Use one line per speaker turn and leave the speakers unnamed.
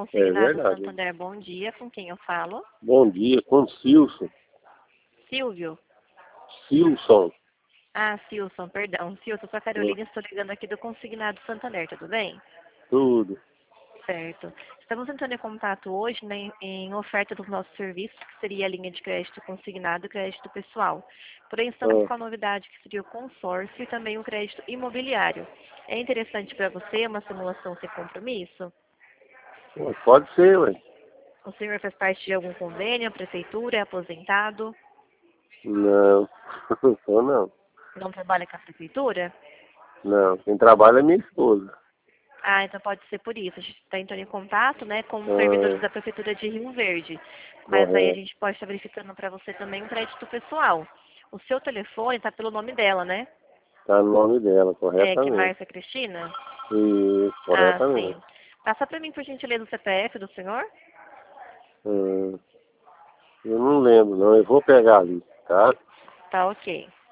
É
Consignado
verdade.
Santander, bom dia. Com quem eu falo?
Bom dia, com Silson.
Silvio.
Silson.
Ah, Silson, perdão. Silson, sou a Carolina, estou ligando aqui do Consignado Santander, tudo bem?
Tudo.
Certo. Estamos entrando em contato hoje, né, em oferta dos nossos serviços, que seria a linha de crédito consignado e crédito pessoal. Porém, estamos
Ah,
com a novidade que seria o consórcio e também o crédito imobiliário. É interessante para você uma simulação sem compromisso?
pode ser, ué.
O senhor faz parte de algum convênio, a prefeitura, é aposentado,
Não, não sou não.
não trabalha com a prefeitura?
Não, quem trabalha é minha esposa.
Ah, então pode ser por isso. A gente está entrando em contato, né, com os servidores
Ah,
da Prefeitura de Rio Verde. Mas aí a
correto.
gente pode estar verificando para você também um crédito pessoal. O seu telefone está pelo nome dela, né?
Tá no nome dela,
É, que é
corretamente.
Márcia Cristina?
Isso,
Ah,
corretamente.
sim. Passa para mim, por gentileza, o CPF do senhor?
Ah, eu não lembro, não. Eu vou pegar ali, tá?
Tá ok.